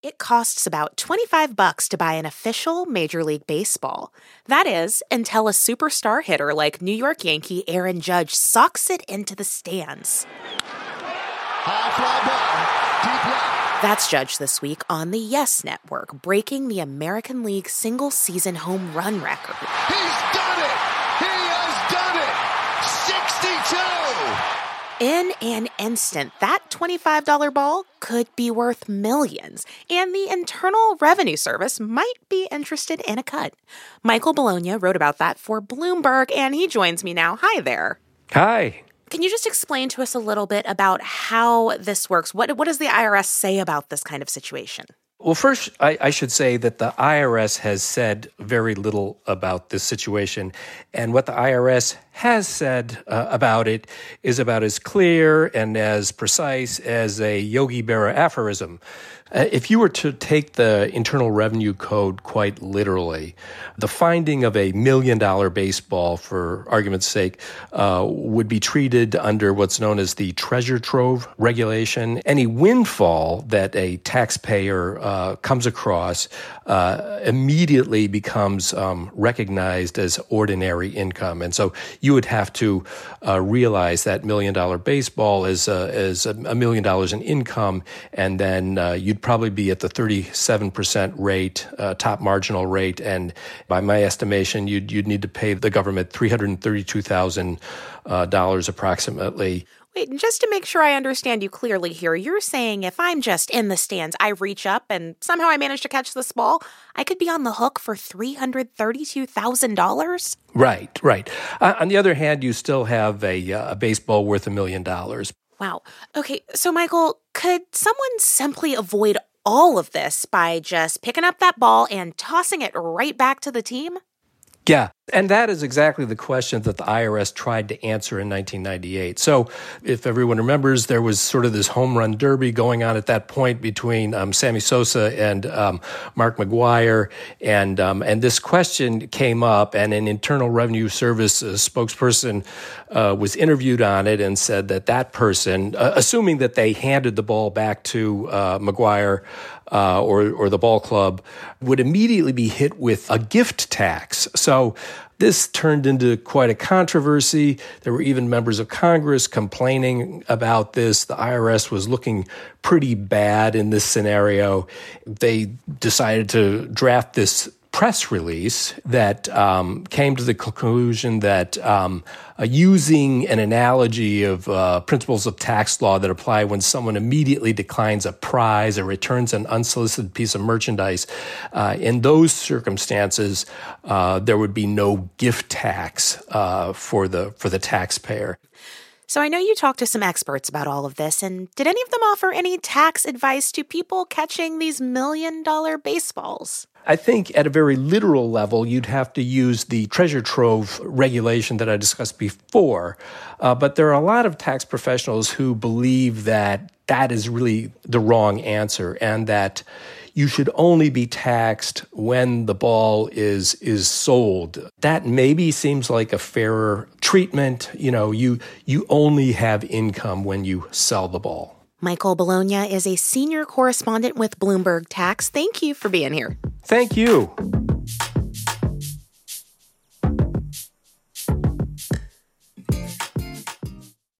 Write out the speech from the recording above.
It costs about $25 to buy an official Major League Baseball. That is, until a superstar hitter like New York Yankee Aaron Judge socks it into the stands. High fly ball, deep left. That's Judge this week on the Yes Network, breaking the American League single-season home run record. He's done it! He has done it! 62! In an instant, that $25 ball could be worth millions, and the Internal Revenue Service might be interested in a cut. Michael Bologna wrote about that for Bloomberg, and he joins me now. Hi there. Hi. Can you just explain to us a little bit about how this works? What does the IRS say about this kind of situation? Well, first, I should say that the IRS has said very little about this situation. And what the IRS has said about it is about as clear and as precise as a Yogi Berra aphorism. If you were to take the Internal Revenue Code quite literally, the finding of $1 million baseball, for argument's sake, would be treated under what's known as the treasure trove regulation. Any windfall that a taxpayer comes across immediately becomes recognized as ordinary income. And so you would have to realize that $1 million baseball is $1 million in income, and then you'd probably be at the 37% rate, top marginal rate, and by my estimation, you'd need to pay the government $332,000 approximately. Wait, and just to make sure I understand you clearly here, you're saying if I'm just in the stands, I reach up and somehow I manage to catch this ball, I could be on the hook for $332,000? Right. On the other hand, you still have a baseball worth $1 million. Wow. Okay, so Michael, could someone simply avoid all of this by just picking up that ball and tossing it right back to the team? Yeah, and that is exactly the question that the IRS tried to answer in 1998. So if everyone remembers, there was sort of this home run derby going on at that point between Sammy Sosa and Mark McGwire, and this question came up, and an Internal Revenue Service spokesperson was interviewed on it and said that person, assuming that they handed the ball back to McGwire, or the ball club, would immediately be hit with a gift tax. So this turned into quite a controversy. There were even members of Congress complaining about this. The IRS was looking pretty bad in this scenario. They decided to draft this press release that came to the conclusion that using an analogy of principles of tax law that apply when someone immediately declines a prize or returns an unsolicited piece of merchandise, in those circumstances, there would be no gift tax for the taxpayer. So I know you talked to some experts about all of this, and did any of them offer any tax advice to people catching these $1 million baseballs? I think at a very literal level, you'd have to use the treasure trove regulation that I discussed before. But there are a lot of tax professionals who believe that is really the wrong answer, and that you should only be taxed when the ball is sold. That maybe seems like a fairer treatment. You only have income when you sell the ball. Michael Bologna is a senior correspondent with Bloomberg Tax. Thank you for being here. Thank you.